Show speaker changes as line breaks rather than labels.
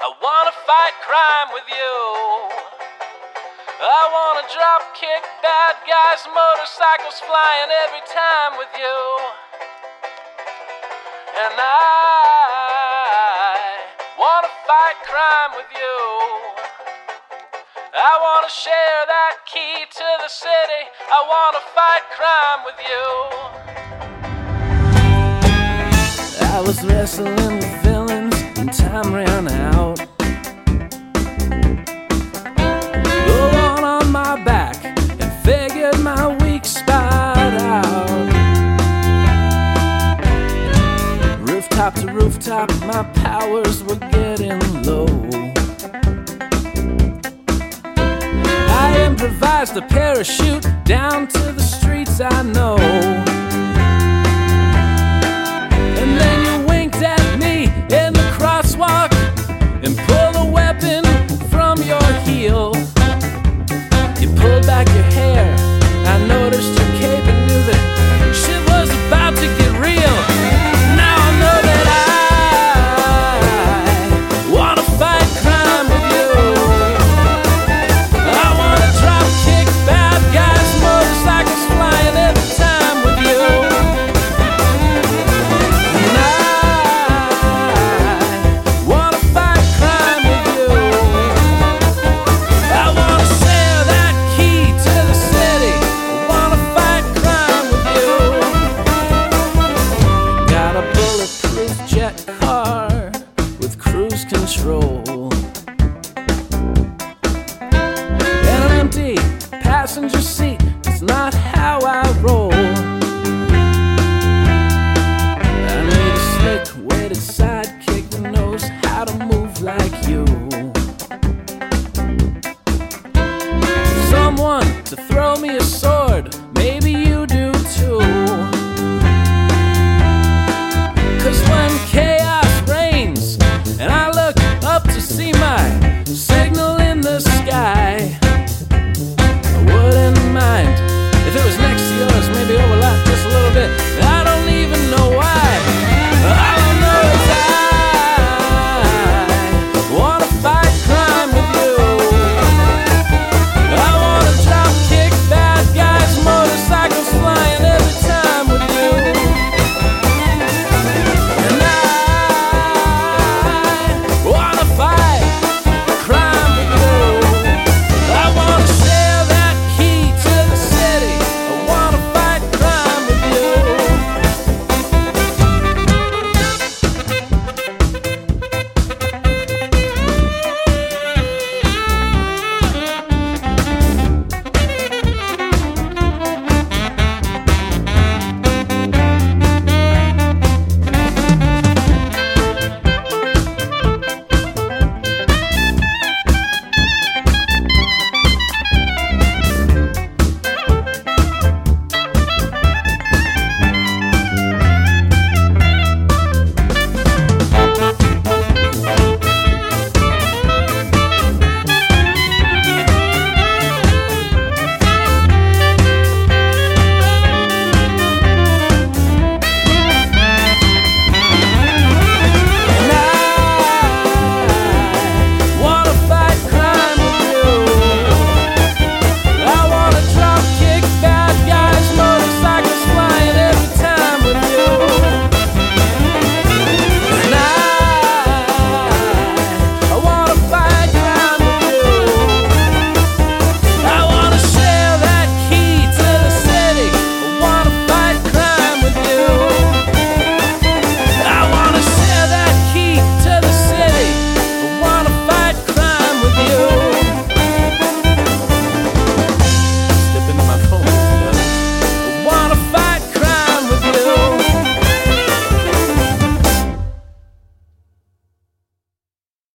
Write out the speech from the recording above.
I wanna fight crime with you. I wanna drop kick bad guys, motorcycles flying every time with you. And I wanna fight crime with you. I wanna share that key to the city. I wanna fight crime with you. I was wrestling with villains and time ran out. Go on my back and figured my weak spot out. Rooftop to rooftop, my powers were getting low. I improvised a parachute down to the streets I know. And then you winked at me in the crosswalk and pulled a weapon from your heel. You pulled back your hair, I noticed your cape and knew that shit was about to get real. Now I know that I wanna fight crime with you. I wanna drop kick bad guys, motorcycles flying every time with you. And I wanna fight crime with you. I wanna share that key to the city. I wanna fight crime with you. Got a bulletproof jet car with cruise control and an empty passenger seat. It's not how I roll. I need a slick weighted sidekick that knows